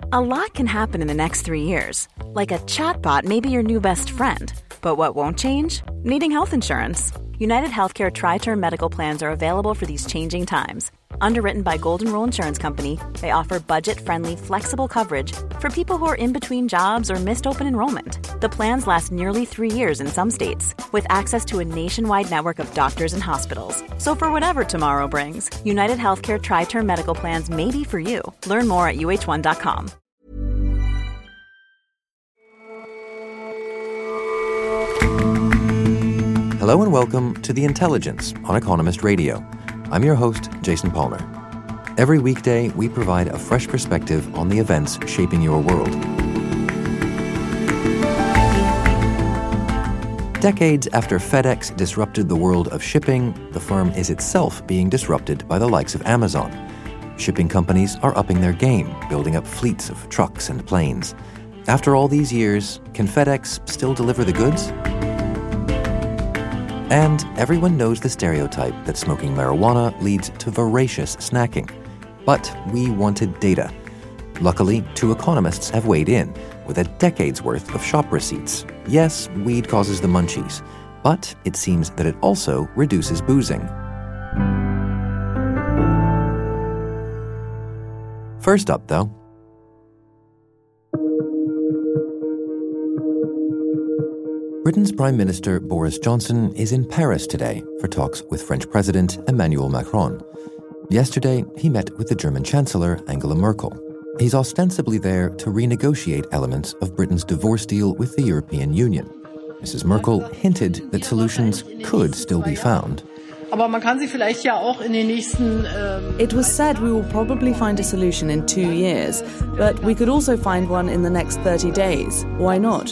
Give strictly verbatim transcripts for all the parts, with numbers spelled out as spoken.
A lot can happen in the next three years. Like a chatbot may be your new best friend. But what won't change? Needing health insurance. United Healthcare Tri-Term Medical Plans are available for these changing times. Underwritten by Golden Rule Insurance Company, they offer budget-friendly, flexible coverage for people who are in between jobs or missed open enrollment. The plans last nearly three years in some states, with access to a nationwide network of doctors and hospitals. So for whatever tomorrow brings, United Healthcare Tri-Term Medical Plans may be for you. Learn more at U H one dot com. Hello and welcome to The Intelligence on Economist Radio. I'm your host, Jason Palmer. Every weekday, we provide a fresh perspective on the events shaping your world. Decades after FedEx disrupted the world of shipping, the firm is itself being disrupted by the likes of Amazon. Shipping companies are upping their game, building up fleets of trucks and planes. After all these years, can FedEx still deliver the goods? And everyone knows the stereotype that smoking marijuana leads to voracious snacking. But we wanted data. Luckily, two economists have weighed in with a decade's worth of shop receipts. Yes, weed causes the munchies, but it seems that it also reduces boozing. First up, though, Britain's Prime Minister Boris Johnson is in Paris today for talks with French President Emmanuel Macron. Yesterday, he met with the German Chancellor Angela Merkel. He's ostensibly there to renegotiate elements of Britain's divorce deal with the European Union. Missus Merkel hinted that solutions could still be found. It was said we will probably find a solution in two years, but we could also find one in the next thirty days. Why not?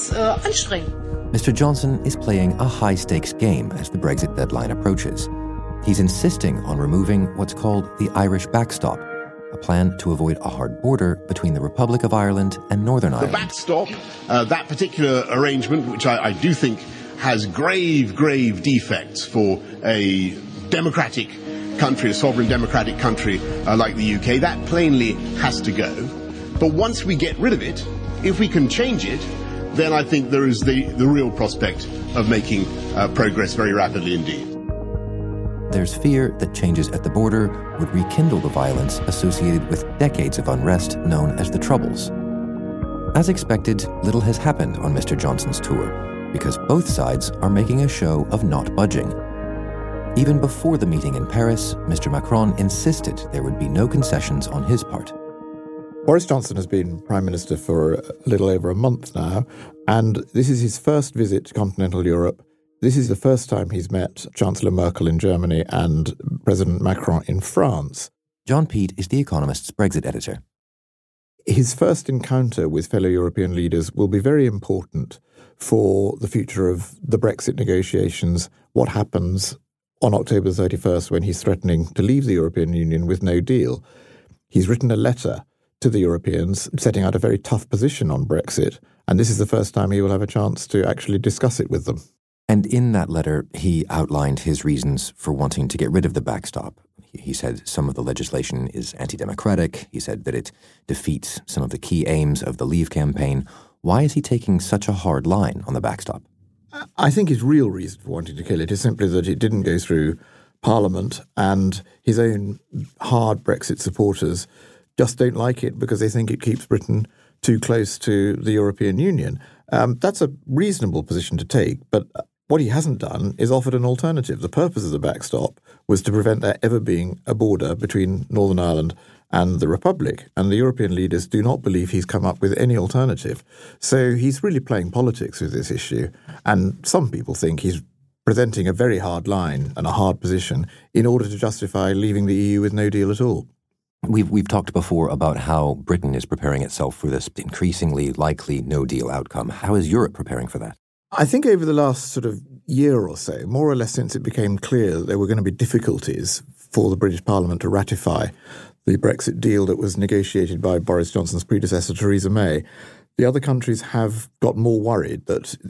Mister Johnson is playing a high-stakes game as the Brexit deadline approaches. He's insisting on removing what's called the Irish backstop, a plan to avoid a hard border between the Republic of Ireland and Northern Ireland. The backstop, uh, that particular arrangement, which I, I do think has grave, grave defects for a democratic country, a sovereign democratic country uh, like the U K, that plainly has to go. But once we get rid of it, if we can change it, then I think there is the, the real prospect of making uh, progress very rapidly indeed. There's fear that changes at the border would rekindle the violence associated with decades of unrest known as the Troubles. As expected, little has happened on Mister Johnson's tour because both sides are making a show of not budging. Even before the meeting in Paris, Mister Macron insisted there would be no concessions on his part. Boris Johnson has been Prime Minister for a little over a month now, and this is his first visit to continental Europe. This is the first time he's met Chancellor Merkel in Germany and President Macron in France. John Peet is The Economist's Brexit editor. His first encounter with fellow European leaders will be very important for the future of the Brexit negotiations, what happens on October thirty-first when he's threatening to leave the European Union with no deal. He's written a letter to the Europeans, setting out a very tough position on Brexit, and this is the first time he will have a chance to actually discuss it with them. And in that letter, he outlined his reasons for wanting to get rid of the backstop. He said some of the legislation is anti-democratic. He said that it defeats some of the key aims of the Leave campaign. Why is he taking such a hard line on the backstop? I think his real reason for wanting to kill it is simply that it didn't go through Parliament, and his own hard Brexit supporters just don't like it because they think it keeps Britain too close to the European Union. Um, that's a reasonable position to take, but what he hasn't done is offered an alternative. The purpose of the backstop was to prevent there ever being a border between Northern Ireland and the Republic, and the European leaders do not believe he's come up with any alternative. So he's really playing politics with this issue, and some people think he's presenting a very hard line and a hard position in order to justify leaving the E U with no deal at all. We've we've talked before about how Britain is preparing itself for this increasingly likely no-deal outcome. How is Europe preparing for that? I think over the last sort of year or so, more or less since it became clear that there were going to be difficulties for the British Parliament to ratify the Brexit deal that was negotiated by Boris Johnson's predecessor, Theresa May, the other countries have got more worried that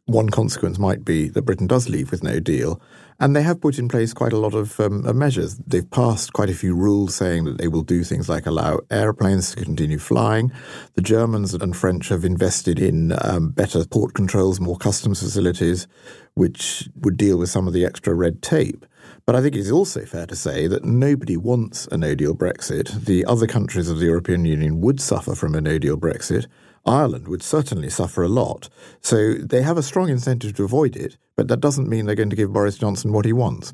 one consequence might be that Britain does leave with no deal. And they have put in place quite a lot of um, measures. They've passed quite a few rules saying that they will do things like allow airplanes to continue flying. The Germans and French have invested in um, better port controls, more customs facilities, which would deal with some of the extra red tape. But I think it is also fair to say that nobody wants a no-deal Brexit. The other countries of the European Union would suffer from a no-deal Brexit. Ireland would certainly suffer a lot. So they have a strong incentive to avoid it, but that doesn't mean they're going to give Boris Johnson what he wants.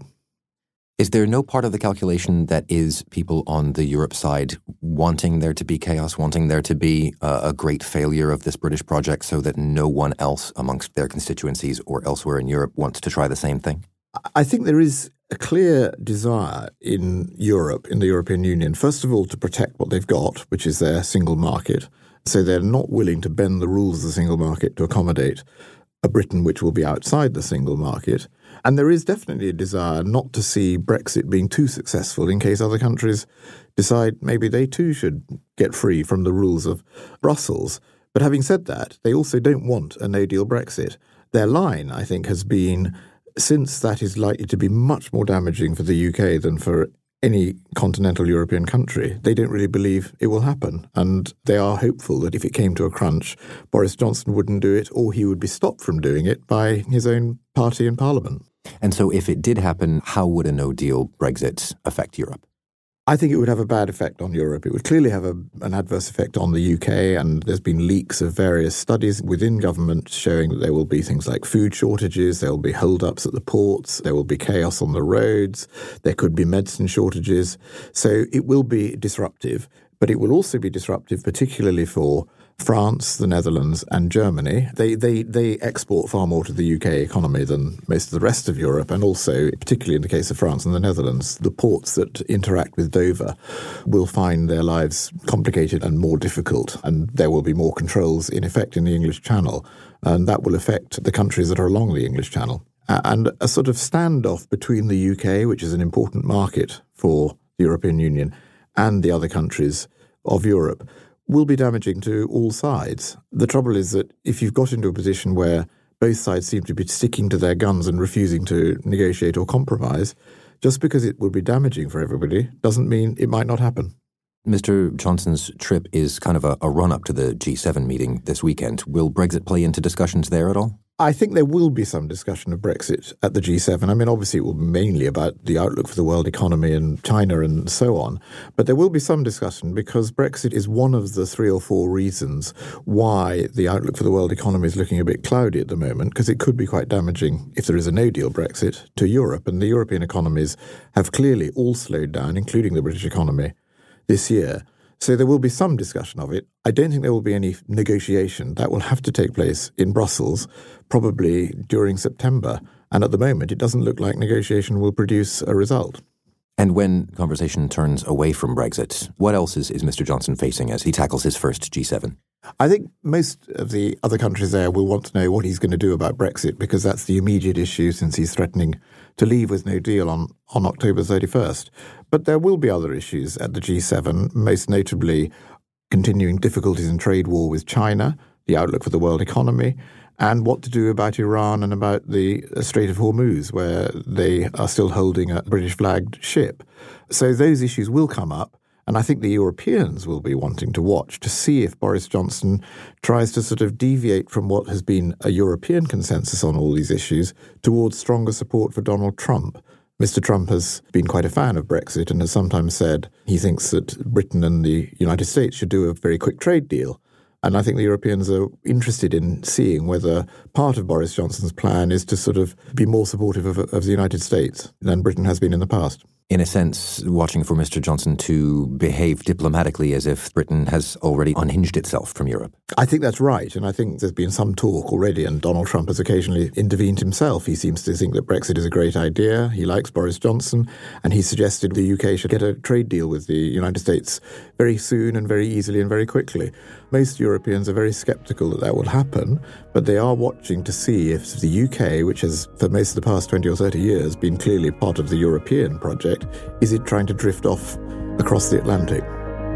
Is there no part of the calculation that is people on the Europe side wanting there to be chaos, wanting there to be a, a great failure of this British project so that no one else amongst their constituencies or elsewhere in Europe wants to try the same thing? I think there is a clear desire in Europe, in the European Union, first of all, to protect what they've got, which is their single market. So they're not willing to bend the rules of the single market to accommodate a Britain which will be outside the single market. And there is definitely a desire not to see Brexit being too successful in case other countries decide maybe they too should get free from the rules of Brussels. But having said that, they also don't want a no-deal Brexit. Their line, I think, has been, since that is likely to be much more damaging for the U K than for any continental European country, they don't really believe it will happen. And they are hopeful that if it came to a crunch, Boris Johnson wouldn't do it, or he would be stopped from doing it by his own party in Parliament. And so if it did happen, how would a no-deal Brexit affect Europe? I think it would have a bad effect on Europe. It would clearly have a, an adverse effect on the U K, and there's been leaks of various studies within government showing that there will be things like food shortages, there will be hold-ups at the ports, there will be chaos on the roads, there could be medicine shortages. So it will be disruptive, but it will also be disruptive particularly for France, the Netherlands and Germany. They, they, they export far more to the U K economy than most of the rest of Europe, and also, particularly in the case of France and the Netherlands, the ports that interact with Dover will find their lives complicated and more difficult, and there will be more controls in effect in the English Channel, and that will affect the countries that are along the English Channel. And a sort of standoff between the U K, which is an important market for the European Union, and the other countries of Europe will be damaging to all sides. The trouble is that if you've got into a position where both sides seem to be sticking to their guns and refusing to negotiate or compromise, just because it will be damaging for everybody doesn't mean it might not happen. Mister Johnson's trip is kind of a, a run-up to the G seven meeting this weekend. Will Brexit play into discussions there at all? I think there will be some discussion of Brexit at the G seven. I mean, obviously it will be mainly about the outlook for the world economy and China and so on. But there will be some discussion because Brexit is one of the three or four reasons why the outlook for the world economy is looking a bit cloudy at the moment, because it could be quite damaging if there is a no-deal Brexit to Europe. And the European economies have clearly all slowed down, including the British economy, this year. So there will be some discussion of it. I don't think there will be any negotiation. That will have to take place in Brussels, probably during September. And at the moment, it doesn't look like negotiation will produce a result. And when conversation turns away from Brexit, what else is, is Mister Johnson facing as he tackles his first G seven? I think most of the other countries there will want to know what he's going to do about Brexit, because that's the immediate issue since he's threatening to leave with no deal on, on October thirty-first. But there will be other issues at the G seven, most notably continuing difficulties in trade war with China, the outlook for the world economy, and what to do about Iran and about the Strait of Hormuz, where they are still holding a British-flagged ship. So those issues will come up. And I think the Europeans will be wanting to watch to see if Boris Johnson tries to sort of deviate from what has been a European consensus on all these issues towards stronger support for Donald Trump. Mister Trump has been quite a fan of Brexit and has sometimes said he thinks that Britain and the United States should do a very quick trade deal. And I think the Europeans are interested in seeing whether part of Boris Johnson's plan is to sort of be more supportive of, of the United States than Britain has been in the past. In a sense, watching for Mister Johnson to behave diplomatically as if Britain has already unhinged itself from Europe. I think that's right, and I think there's been some talk already, and Donald Trump has occasionally intervened himself. He seems to think that Brexit is a great idea. He likes Boris Johnson, and he suggested the U K should get a trade deal with the United States very soon and very easily and very quickly. Most Europeans are very sceptical that that will happen, but they are watching to see if the U K, which has for most of the past twenty or thirty years been clearly part of the European project, is it trying to drift off across the Atlantic?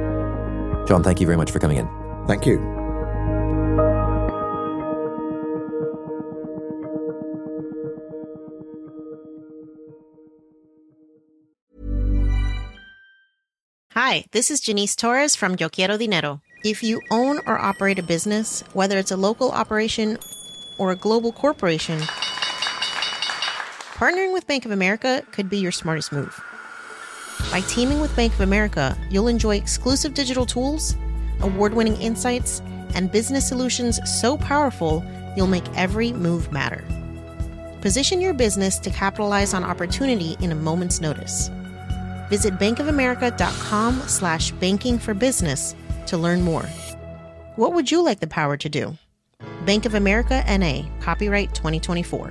John, thank you very much for coming in. Thank you. Hi, this is Janice Torres from Yo Quiero Dinero. If you own or operate a business, whether it's a local operation or a global corporation, partnering with Bank of America could be your smartest move. By teaming with Bank of America, you'll enjoy exclusive digital tools, award-winning insights, and business solutions so powerful, you'll make every move matter. Position your business to capitalize on opportunity in a moment's notice. Visit bankofamerica.com slash banking for business to learn more. What would you like the power to do? Bank of America N A, copyright twenty twenty-four.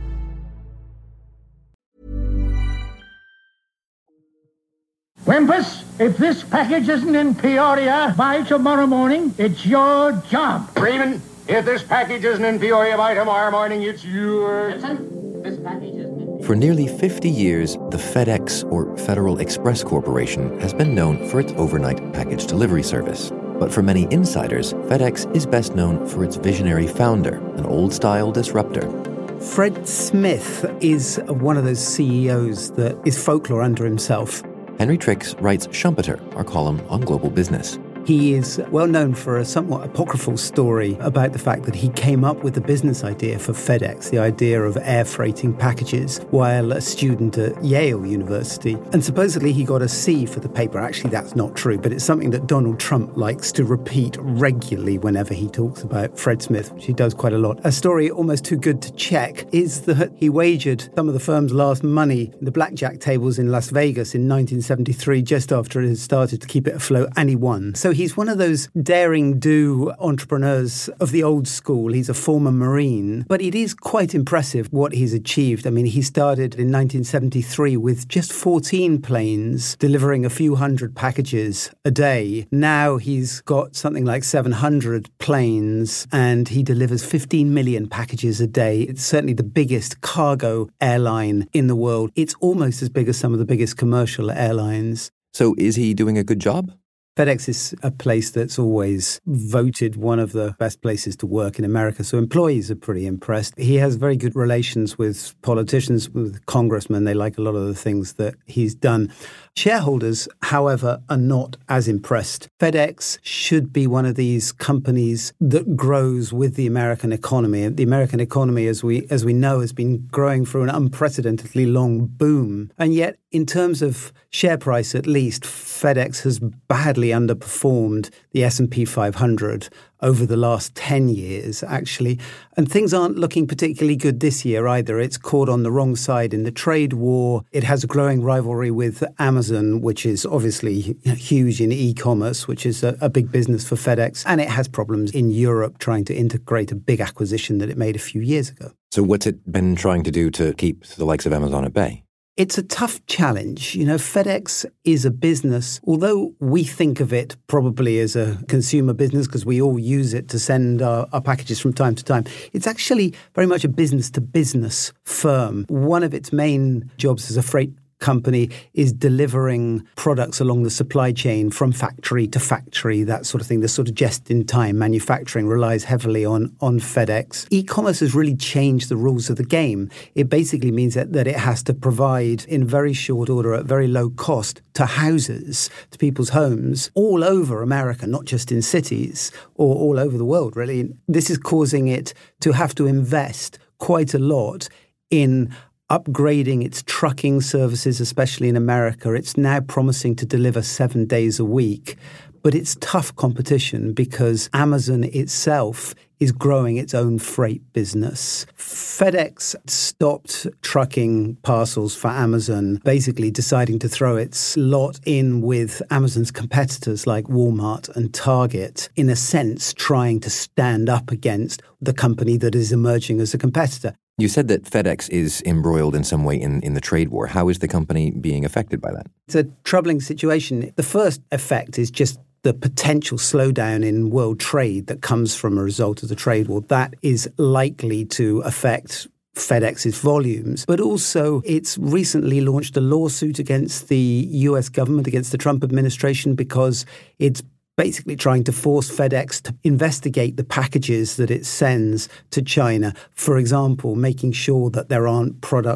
Wempus, if this package isn't in Peoria by tomorrow morning, it's your job. Freeman, if this package isn't in Peoria by tomorrow morning, it's your... Listen, this package isn't in... For nearly fifty years, the FedEx, or Federal Express Corporation, has been known for its overnight package delivery service. But for many insiders, FedEx is best known for its visionary founder, an old-style disruptor. Fred Smith is one of those C E Os that is folklore unto himself. Henry Tricks writes Schumpeter, our column on global business. He is well known for a somewhat apocryphal story about the fact that he came up with the business idea for FedEx, the idea of air freighting packages, while a student at Yale University. And supposedly he got a C for the paper. Actually, that's not true, but it's something that Donald Trump likes to repeat regularly whenever he talks about Fred Smith, which he does quite a lot. A story almost too good to check is that he wagered some of the firm's last money in the blackjack tables in Las Vegas in nineteen seventy-three, just after it had started to keep it afloat, and he won. So he's one of those daring-do entrepreneurs of the old school. He's a former Marine, but it is quite impressive what he's achieved. I mean, he started in nineteen seventy-three with just fourteen planes delivering a few hundred packages a day. Now he's got something like seven hundred planes and he delivers fifteen million packages a day. It's certainly the biggest cargo airline in the world. It's almost as big as some of the biggest commercial airlines. So is he doing a good job? FedEx is a place that's always voted one of the best places to work in America, so employees are pretty impressed. He has very good relations with politicians, with congressmen. They like a lot of the things that he's done. Shareholders, however, are not as impressed. FedEx should be one of these companies that grows with the American economy. The American economy, as we as we know, has been growing through an unprecedentedly long boom. And yet, in terms of share price at least, FedEx has badly underperformed the S and P five hundred over the last ten years, actually. And things aren't looking particularly good this year either. It's caught on the wrong side in the trade war. It has a growing rivalry with Amazon, which is obviously huge in e-commerce, which is a, a big business for FedEx. And it has problems in Europe trying to integrate a big acquisition that it made a few years ago. So what's it been trying to do to keep the likes of Amazon at bay? It's a tough challenge. You know, FedEx is a business, although we think of it probably as a consumer business because we all use it to send our, our packages from time to time. It's actually very much a business-to-business firm. One of its main jobs as a freight company is delivering products along the supply chain from factory to factory, that sort of thing. The sort of just-in-time manufacturing relies heavily on, on FedEx. E-commerce has really changed the rules of the game. It basically means that, that it has to provide in very short order at very low cost to houses, to people's homes all over America, not just in cities or all over the world, really. This is causing it to have to invest quite a lot in upgrading its trucking services, especially in America. It's now promising to deliver seven days a week. But it's tough competition because Amazon itself is growing its own freight business. FedEx stopped trucking parcels for Amazon, basically deciding to throw its lot in with Amazon's competitors like Walmart and Target, in a sense trying to stand up against the company that is emerging as a competitor. You said that FedEx is embroiled in some way in, in the trade war. How is the company being affected by that? It's a troubling situation. The first effect is just the potential slowdown in world trade that comes from a result of the trade war. That is likely to affect FedEx's volumes, but also it's recently launched a lawsuit against the U S government, against the Trump administration, because it's basically trying to force FedEx to investigate the packages that it sends to China. For example, making sure that there aren't products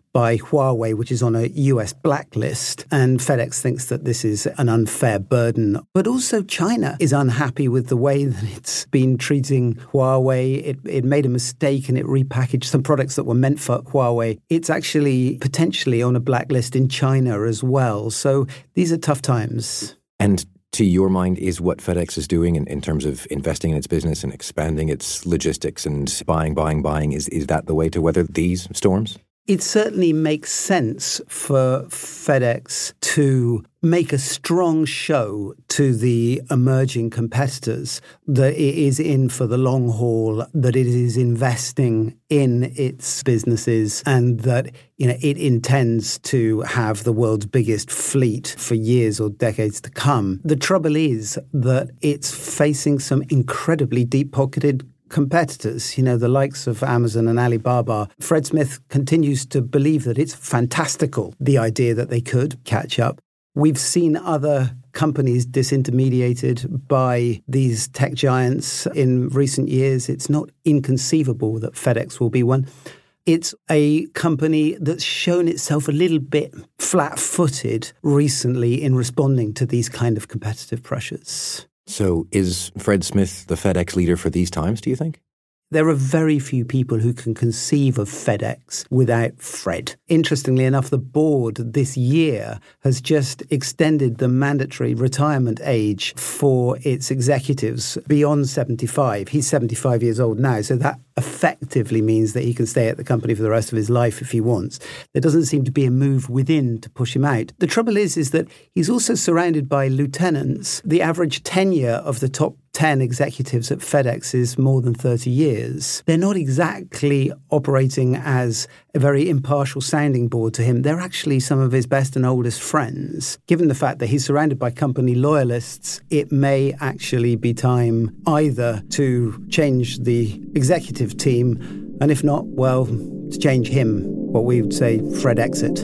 by Huawei, which is on a U S blacklist. And FedEx thinks that this is an unfair burden. But also China is unhappy with the way that it's been treating Huawei. It, it made a mistake and it repackaged some products that were meant for Huawei. It's actually potentially on a blacklist in China as well. So these are tough times. And to your mind, is what FedEx is doing in, in terms of investing in its business and expanding its logistics and buying, buying, buying, is, is that the way to weather these storms? It certainly makes sense for FedEx to make a strong show to the emerging competitors that it is in for the long haul, that it is investing in its businesses, and that, you know, it intends to have the world's biggest fleet for years or decades to come. The trouble is that it's facing some incredibly deep-pocketed competitors, you know, the likes of Amazon and Alibaba. Fred Smith continues to believe that it's fantastical, the idea that they could catch up. We've seen other companies disintermediated by these tech giants in recent years. It's not inconceivable that FedEx will be one. It's a company that's shown itself a little bit flat-footed recently in responding to these kind of competitive pressures. So is Fred Smith the FedEx leader for these times, do you think? There are very few people who can conceive of FedEx without Fred. Interestingly enough, the board this year has just extended the mandatory retirement age for its executives beyond seventy-five. He's seventy-five years old now, so that effectively means that he can stay at the company for the rest of his life if he wants. There doesn't seem to be a move within to push him out. The trouble is, is that he's also surrounded by lieutenants. The average tenure of the top ten executives at FedEx is more than thirty years. They're not exactly operating as a very impartial sounding board to him. They're actually some of his best and oldest friends. Given the fact that he's surrounded by company loyalists, it may actually be time either to change the executive team, and if not, well, to change him, what we would say Fred exit.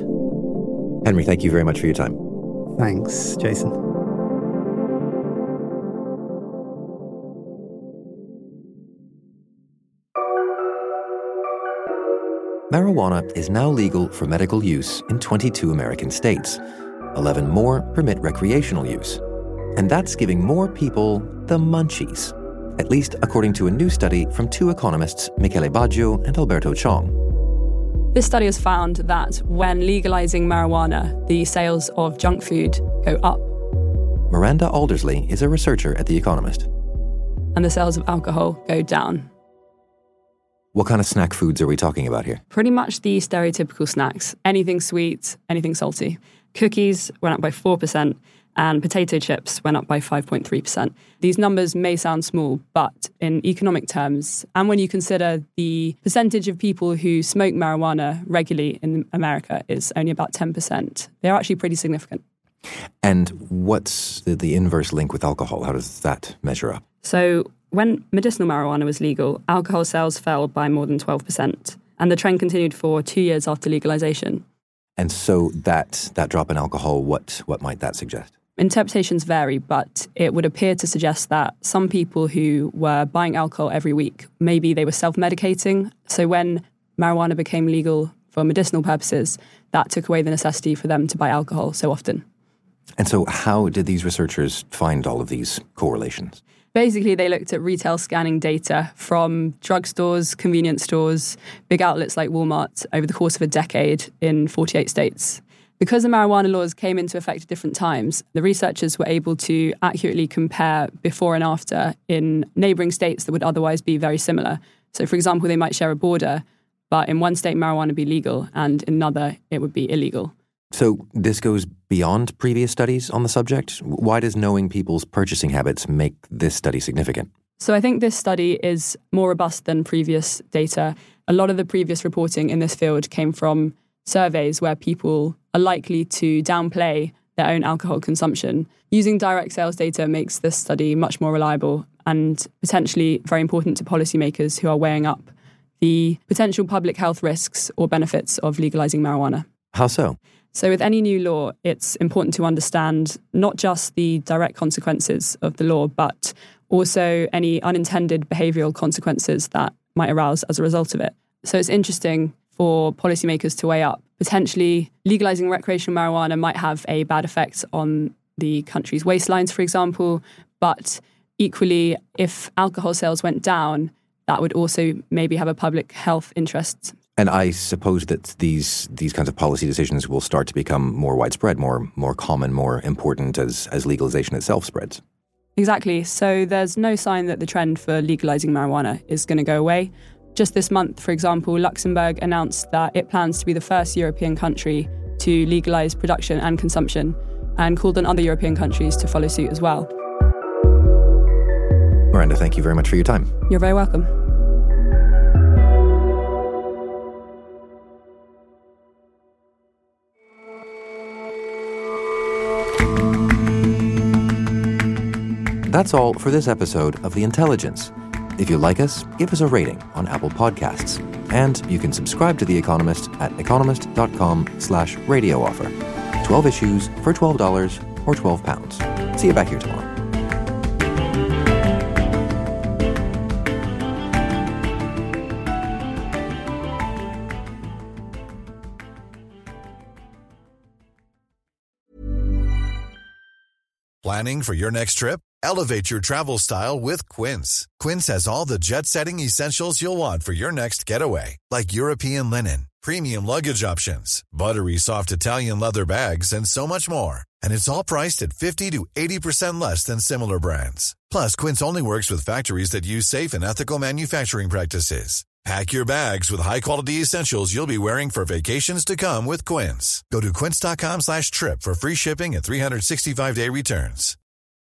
Henry, thank you very much for your time. Thanks, Jason. Marijuana is now legal for medical use in twenty-two American states. eleven more permit recreational use. And that's giving more people the munchies, at least according to a new study from two economists, Michele Baggio and Alberto Chong. This study has found that when legalizing marijuana, the sales of junk food go up. Miranda Aldersley is a researcher at The Economist. And the sales of alcohol go down. What kind of snack foods are we talking about here? Pretty much the stereotypical snacks. Anything sweet, anything salty. Cookies went up by four percent and potato chips went up by five point three percent. These numbers may sound small, but in economic terms, and when you consider the percentage of people who smoke marijuana regularly in America is only about ten percent, they're actually pretty significant. And what's the, the inverse link with alcohol? How does that measure up? So when medicinal marijuana was legal, alcohol sales fell by more than twelve percent, and the trend continued for two years after legalization. And so that that drop in alcohol, what what might that suggest? Interpretations vary, but it would appear to suggest that some people who were buying alcohol every week, maybe they were self-medicating. So when marijuana became legal for medicinal purposes, that took away the necessity for them to buy alcohol so often. And so how did these researchers find all of these correlations? Basically, they looked at retail scanning data from drugstores, convenience stores, big outlets like Walmart over the course of a decade in forty-eight states. Because the marijuana laws came into effect at different times, the researchers were able to accurately compare before and after in neighbouring states that would otherwise be very similar. So, for example, they might share a border, but in one state marijuana would be legal and in another it would be illegal. So this goes beyond previous studies on the subject? Why does knowing people's purchasing habits make this study significant? So I think this study is more robust than previous data. A lot of the previous reporting in this field came from surveys where people are likely to downplay their own alcohol consumption. Using direct sales data makes this study much more reliable and potentially very important to policymakers who are weighing up the potential public health risks or benefits of legalizing marijuana. How so? So with any new law, it's important to understand not just the direct consequences of the law, but also any unintended behavioural consequences that might arouse as a result of it. So it's interesting for policymakers to weigh up potentially legalizing recreational marijuana might have a bad effect on the country's waistlines, for example. But equally, if alcohol sales went down, that would also maybe have a public health interest. And I suppose that these these kinds of policy decisions will start to become more widespread, more more common, more important as, as legalization itself spreads. Exactly. So there's no sign that the trend for legalizing marijuana is going to go away. Just this month, for example, Luxembourg announced that it plans to be the first European country to legalize production and consumption, and called on other European countries to follow suit as well. Miranda, thank you very much for your time. You're very welcome. That's all for this episode of The Intelligence. If you like us, give us a rating on Apple Podcasts. And you can subscribe to The Economist at economist.com slash radio offer. twelve issues for twelve dollars or twelve pounds. See you back here tomorrow. Planning for your next trip? Elevate your travel style with Quince. Quince has all the jet-setting essentials you'll want for your next getaway, like European linen, premium luggage options, buttery soft Italian leather bags, and so much more. And it's all priced at fifty to eighty percent less than similar brands. Plus, Quince only works with factories that use safe and ethical manufacturing practices. Pack your bags with high-quality essentials you'll be wearing for vacations to come with Quince. Go to quince.com slash trip for free shipping and three sixty-five day returns.